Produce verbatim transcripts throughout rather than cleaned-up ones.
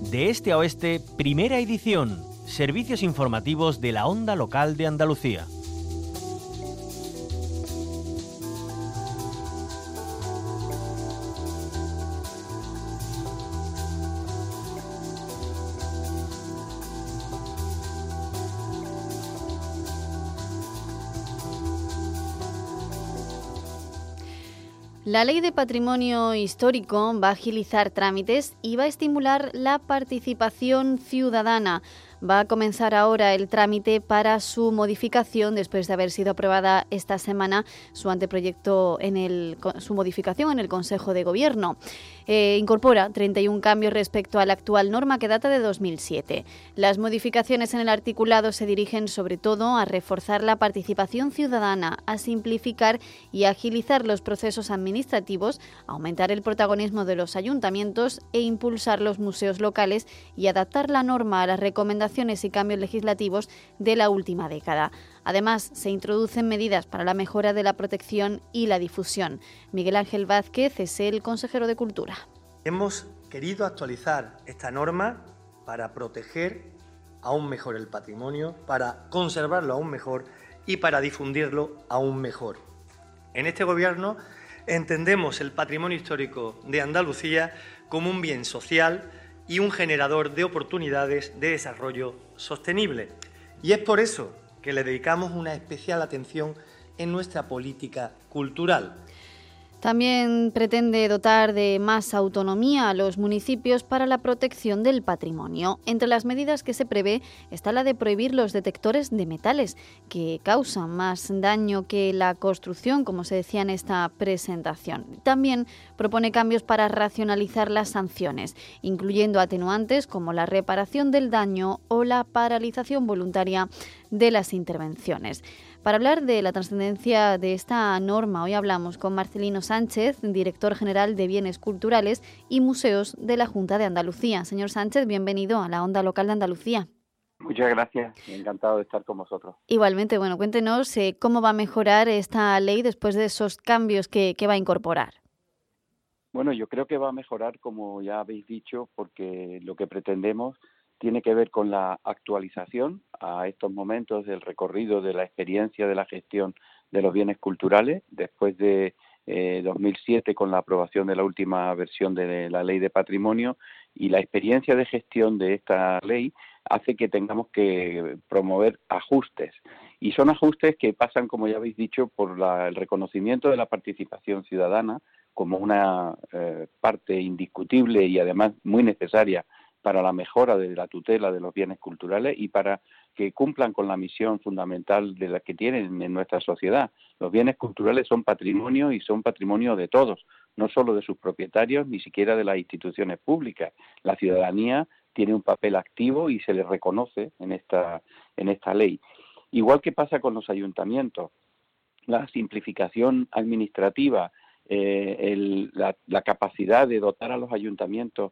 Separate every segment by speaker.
Speaker 1: De este a oeste, primera edición. Servicios informativos de la Onda Local de Andalucía.
Speaker 2: La Ley de Patrimonio Histórico va a agilizar trámites y va a estimular la participación ciudadana. Va a comenzar ahora el trámite para su modificación después de haber sido aprobada esta semana su anteproyecto en el su modificación en el Consejo de Gobierno. Eh, incorpora treinta y un cambios respecto a la actual norma que data de dos mil siete. Las modificaciones en el articulado se dirigen sobre todo a reforzar la participación ciudadana, a simplificar y agilizar los procesos administrativos, a aumentar el protagonismo de los ayuntamientos e impulsar los museos locales y adaptar la norma a las recomendaciones y cambios legislativos de la última década. Además, se introducen medidas para la mejora de la protección y la difusión. Miguel Ángel Vázquez es el consejero de Cultura.
Speaker 3: Hemos querido actualizar esta norma para proteger aún mejor el patrimonio, para conservarlo aún mejor y para difundirlo aún mejor. En este Gobierno entendemos el patrimonio histórico de Andalucía como un bien social y un generador de oportunidades de desarrollo sostenible. Y es por eso que le dedicamos una especial atención en nuestra política cultural.
Speaker 2: También pretende dotar de más autonomía a los municipios para la protección del patrimonio. Entre las medidas que se prevé está la de prohibir los detectores de metales, que causan más daño que la construcción, como se decía en esta presentación. También propone cambios para racionalizar las sanciones, incluyendo atenuantes como la reparación del daño o la paralización voluntaria de las intervenciones. Para hablar de la trascendencia de esta norma, hoy hablamos con Marcelino Sánchez, director general de Bienes Culturales y Museos de la Junta de Andalucía. Señor Sánchez, bienvenido a la Onda Local de Andalucía.
Speaker 4: Muchas gracias, encantado de estar con vosotros.
Speaker 2: Igualmente, bueno, cuéntenos eh, cómo va a mejorar esta ley después de esos cambios que, que va a incorporar.
Speaker 4: Bueno, yo creo que va a mejorar, como ya habéis dicho, porque lo que pretendemos tiene que ver con la actualización a estos momentos del recorrido de la experiencia de la gestión de los bienes culturales, después de eh, dos mil siete con la aprobación de la última versión de la Ley de Patrimonio, y la experiencia de gestión de esta ley hace que tengamos que promover ajustes. Y son ajustes que pasan, como ya habéis dicho, por la, el reconocimiento de la participación ciudadana como una eh, parte indiscutible y además muy necesaria para la mejora de la tutela de los bienes culturales y para que cumplan con la misión fundamental de la que tienen en nuestra sociedad. Los bienes culturales son patrimonio y son patrimonio de todos, no solo de sus propietarios, ni siquiera de las instituciones públicas. La ciudadanía tiene un papel activo y se le reconoce en esta, en esta ley. Igual que pasa con los ayuntamientos, la simplificación administrativa, eh, el, la, la capacidad de dotar a los ayuntamientos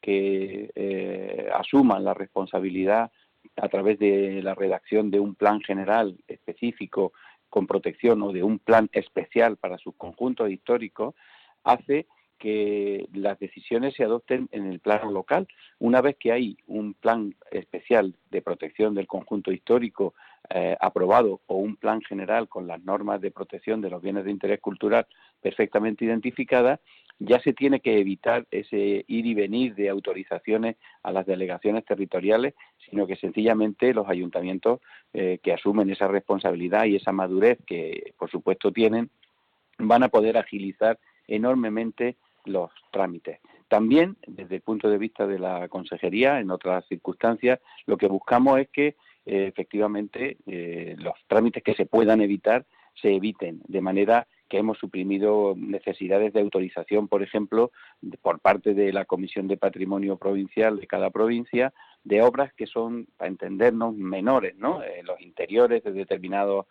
Speaker 4: que eh, asuman la responsabilidad a través de la redacción de un plan general específico con protección o de un plan especial para sus conjuntos históricos, hace que las decisiones se adopten en el plano local. Una vez que hay un plan especial de protección del conjunto histórico eh, aprobado o un plan general con las normas de protección de los bienes de interés cultural perfectamente identificadas, ya se tiene que evitar ese ir y venir de autorizaciones a las delegaciones territoriales, sino que sencillamente los ayuntamientos eh, que asumen esa responsabilidad y esa madurez que, por supuesto, tienen, van a poder agilizar enormemente los trámites. También, desde el punto de vista de la consejería, en otras circunstancias, lo que buscamos es que, eh, efectivamente, eh, los trámites que se puedan evitar se eviten, de manera que hemos suprimido necesidades de autorización, por ejemplo, por parte de la Comisión de Patrimonio Provincial de cada provincia, de obras que son, para entendernos, menores, ¿no? Eh, los interiores de determinados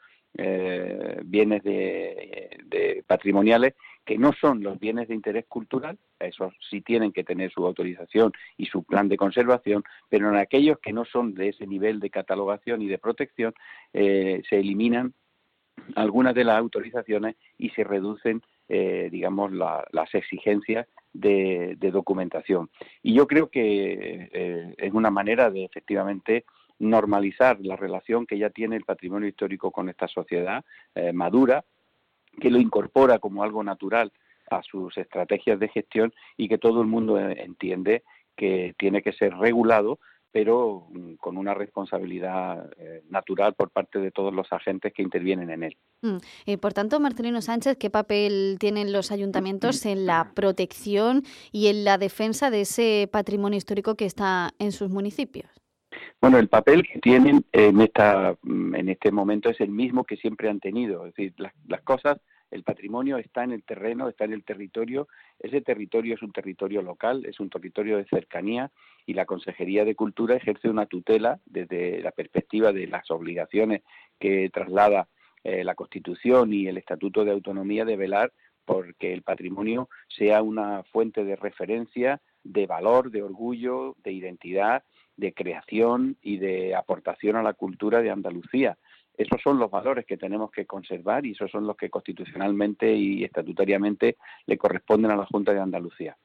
Speaker 4: eh, bienes de, de patrimoniales que no son los bienes de interés cultural, esos sí tienen que tener su autorización y su plan de conservación, pero en aquellos que no son de ese nivel de catalogación y de protección, eh, se eliminan algunas de las autorizaciones y se reducen eh, digamos, la, las exigencias de, de documentación. Y yo creo que eh, es una manera de, efectivamente, normalizar la relación que ya tiene el patrimonio histórico con esta sociedad eh, madura, que lo incorpora como algo natural a sus estrategias de gestión y que todo el mundo entiende que tiene que ser regulado, pero con una responsabilidad eh, natural por parte de todos los agentes que intervienen en él.
Speaker 2: Mm. Eh, por tanto, Marcelino Sánchez, ¿qué papel tienen los ayuntamientos en la protección y en la defensa de ese patrimonio histórico que está en sus municipios?
Speaker 4: Bueno, el papel que tienen en esta en este momento es el mismo que siempre han tenido. Es decir, las, las cosas, el patrimonio está en el terreno, está en el territorio. Ese territorio es un territorio local, es un territorio de cercanía, y la Consejería de Cultura ejerce una tutela desde la perspectiva de las obligaciones que traslada eh, la Constitución y el Estatuto de Autonomía, de velar porque el patrimonio sea una fuente de referencia, de valor, de orgullo, de identidad, de creación y de aportación a la cultura de Andalucía. Esos son los valores que tenemos que conservar y esos son los que constitucionalmente y estatutariamente le corresponden a la Junta de Andalucía.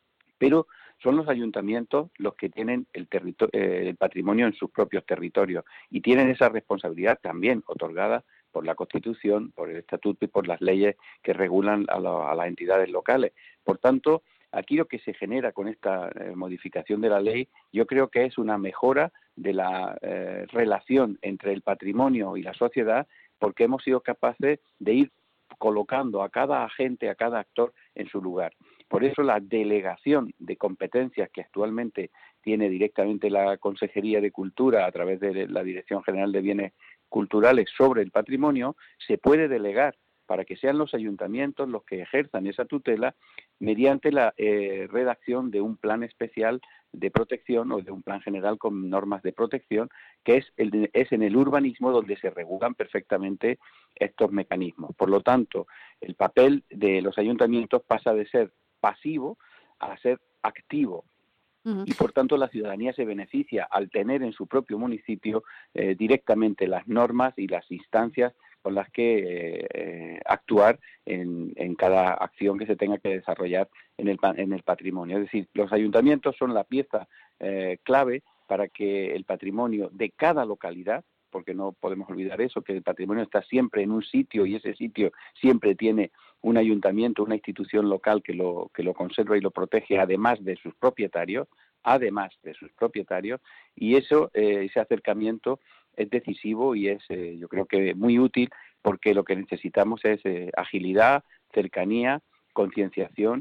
Speaker 4: Pero son los ayuntamientos los que tienen el, territorio, eh, el patrimonio en sus propios territorios y tienen esa responsabilidad también otorgada por la Constitución, por el Estatuto y por las leyes que regulan a, la, a las entidades locales. Por tanto, aquí lo que se genera con esta eh, modificación de la ley, yo creo que es una mejora de la eh, relación entre el patrimonio y la sociedad, porque hemos sido capaces de ir colocando a cada agente, a cada actor en su lugar. Por eso la delegación de competencias que actualmente tiene directamente la Consejería de Cultura a través de la Dirección General de Bienes Culturales sobre el patrimonio se puede delegar para que sean los ayuntamientos los que ejerzan esa tutela mediante la eh, redacción de un plan especial de protección o de un plan general con normas de protección, que es, el, es en el urbanismo donde se regulan perfectamente estos mecanismos. Por lo tanto, el papel de los ayuntamientos pasa de ser pasivo a ser activo. Uh-huh. Y por tanto la ciudadanía se beneficia al tener en su propio municipio eh, directamente las normas y las instancias con las que eh, actuar en, en cada acción que se tenga que desarrollar en el, en el patrimonio. Es decir, los ayuntamientos son la pieza eh, clave para que el patrimonio de cada localidad, porque no podemos olvidar eso, que el patrimonio está siempre en un sitio y ese sitio siempre tiene un ayuntamiento, una institución local que lo, que lo conserva y lo protege, además de sus propietarios, además de sus propietarios, y eso, eh, ese acercamiento es decisivo y es, eh, yo creo que muy útil, porque lo que necesitamos es eh, agilidad, cercanía, concienciación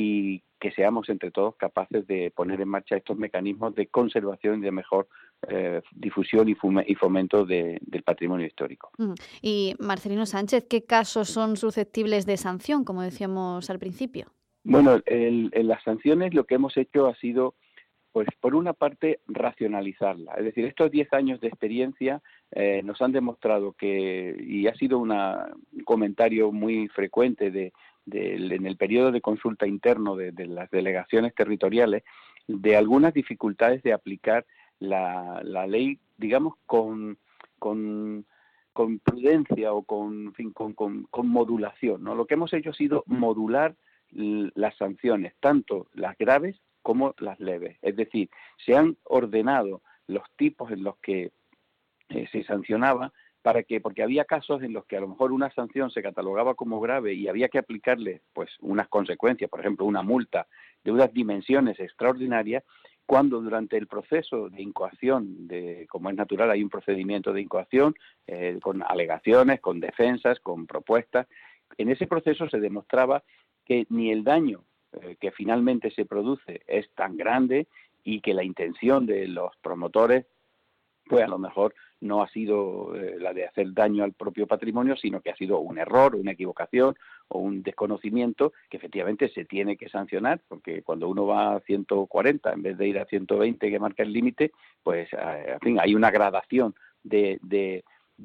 Speaker 4: y que seamos entre todos capaces de poner en marcha estos mecanismos de conservación y de mejor eh, difusión y, fume, y fomento de, del patrimonio histórico.
Speaker 2: Mm. Y Marcelino Sánchez, ¿qué casos son susceptibles de sanción, como decíamos al principio?
Speaker 4: Bueno, el, en las sanciones lo que hemos hecho ha sido, pues por una parte, racionalizarla. Es decir, estos diez años de experiencia eh, nos han demostrado que, y ha sido una, un comentario muy frecuente de, de, en el periodo de consulta interno de, de las delegaciones territoriales, de algunas dificultades de aplicar la, la ley, digamos, con, con, con prudencia o con, en fin, con, con, con modulación, ¿no? Lo que hemos hecho ha sido modular l- las sanciones, tanto las graves como las leves. Es decir, se han ordenado los tipos en los que eh, se sancionaba, para que, porque había casos en los que a lo mejor una sanción se catalogaba como grave y había que aplicarle pues unas consecuencias, por ejemplo una multa de unas dimensiones extraordinarias, cuando durante el proceso de incoación, de, como es natural, hay un procedimiento de incoación eh, con alegaciones, con defensas, con propuestas. En ese proceso se demostraba que ni el daño eh, que finalmente se produce es tan grande y que la intención de los promotores pues a lo mejor no ha sido eh, la de hacer daño al propio patrimonio, sino que ha sido un error, una equivocación o un desconocimiento que efectivamente se tiene que sancionar, porque cuando uno va a ciento cuarenta en vez de ir a ciento veinte que marca el límite, pues eh, en fin, hay una gradación de, de,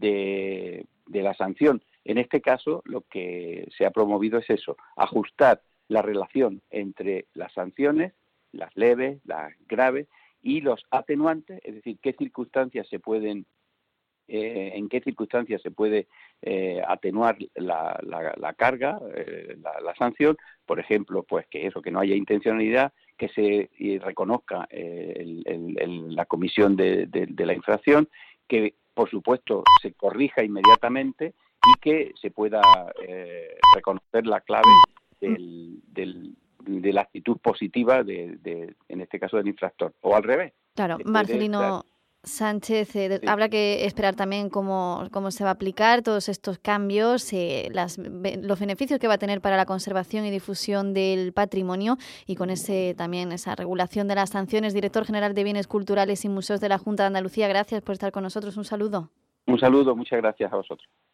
Speaker 4: de, de la sanción. En este caso, lo que se ha promovido es eso, ajustar la relación entre las sanciones, las leves, las graves, y los atenuantes, es decir, qué circunstancias se pueden eh, en qué circunstancias se puede eh, atenuar la, la, la carga, eh, la, la sanción, por ejemplo, pues que eso, que no haya intencionalidad, que se y reconozca eh, el, el, el, la comisión de, de, de la infracción, que por supuesto se corrija inmediatamente y que se pueda eh, reconocer la clave del, del, de la actitud positiva, de, de, en este caso del infractor, o al revés.
Speaker 2: Claro,
Speaker 4: Se
Speaker 2: Marcelino
Speaker 4: dar...
Speaker 2: Sánchez, eh,
Speaker 4: sí.
Speaker 2: habrá que esperar también cómo, cómo se va a aplicar todos estos cambios, eh, las, los beneficios que va a tener para la conservación y difusión del patrimonio y con ese también esa regulación de las sanciones. Director General de Bienes Culturales y Museos de la Junta de Andalucía, gracias por estar con nosotros. Un saludo.
Speaker 4: Un saludo, muchas gracias a vosotros.